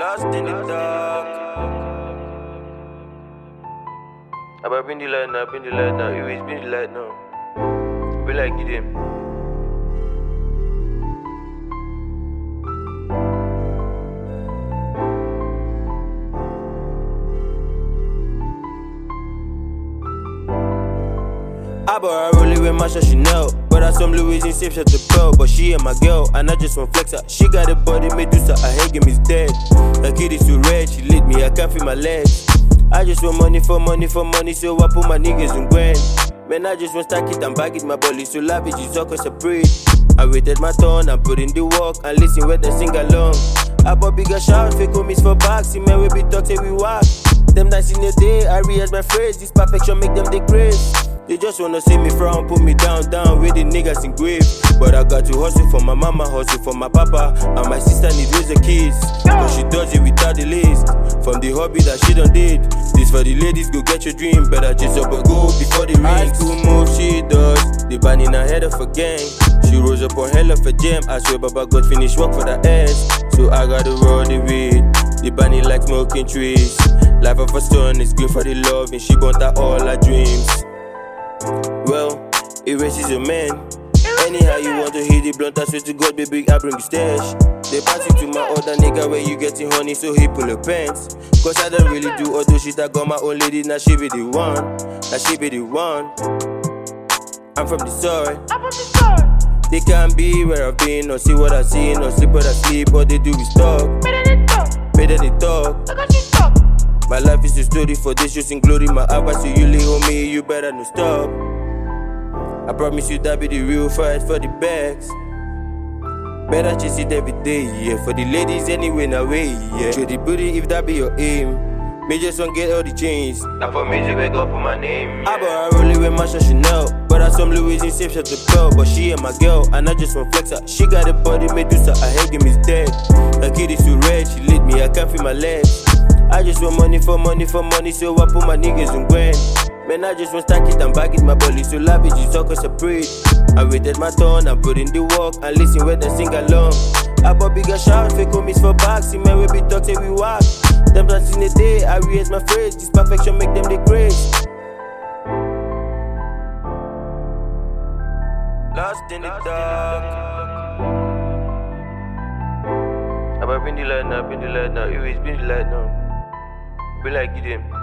Lost in the dark. I've been the light now, you always been the light now. Be like it him. I bought her rolling with my shot Chanel. But I some Louis in safe shut the bell. But she ain't my girl, and I just want flex her. She got a body Medusa, her head game is dead. Her kid is too red, she lit me, I can't feel my legs. I just want money for money for money, so I put my niggas on grind. Man, I just want stack it and bag it, my body so lavish, it's all cause I prayed. I waited my turn, I put in the work, and listen where they sing along. I bought bigger shout, fake homies for bags, see man we be talk, say we walk. Them nights in the day, I rehearse my phrase, this perfection make them degrade. They just wanna see me frown, put me down with the niggas in grave. But I got to hustle for my mama, hustle for my papa, and my sister need raise the kids. But she does it without the list, from the hobby that she done did. This for the ladies, go get your dream, better just up and go before the ring. High school move she does, the band in her head of a gang. She rose up on hell of a jam, I swear Baba God finish work for the ass. So I gotta roll the weed, the bunny like smoking trees. Life of a stone is good for the love, and she burnt out all her dreams. Well, erase is a man. Anyhow you want to hit the blunt, I swear to God, baby, I bring the stash. They pass it to my other nigga where you getting honey, so he pull her pants. Cause I don't really do all those shit, I got my own lady, now she be the one. Now she be the one. I'm from the soil. They can't be where I've been, or see what I see, or sleep what I sleep. All they do is talk. Better they talk. My life is a story for this, just including my advice. So you lay on me, you better not stop. I promise you that be the real fight for the bags. Better chase it every day, yeah. For the ladies anyway, now way, yeah. Show the booty if that be your aim. Me just want get all the chains. Now for me to wake up on my name, yeah. I bought her rolling with my shot Chanel. But I some Louis in safe shut the bell. But she ain't my girl, and I just want flex her. She got a body Medusa, her head game is dead. Her kid is too red, she lit me, I can't feel my legs. I just want money for money for money, so I put my niggas on grind. Man, I just want stack it and bag it, my body so lavish, it's all cause I prayed. I waited my turn, I put in the work, and listen where they sing along. I bought bigger shout, fake homies for bags, see man we be talk, say we walk. Them nights in the day, I rehearse my phrase, this perfection make them degrade. Lost in the dark. I've been the light now, you always been the light now. Be like it him.